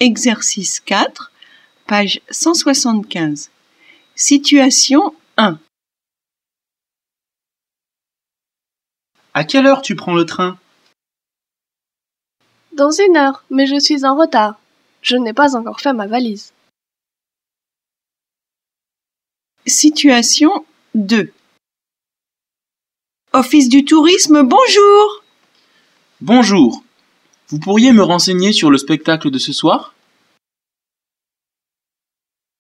Exercice 4, page 175. Situation 1. À quelle heure tu prends le train? Dans 1 heure, mais je suis en retard. Je n'ai pas encore fait ma valise. Situation 2. Office du tourisme, bonjour! Bonjour. Vous pourriez me renseigner sur le spectacle de ce soir?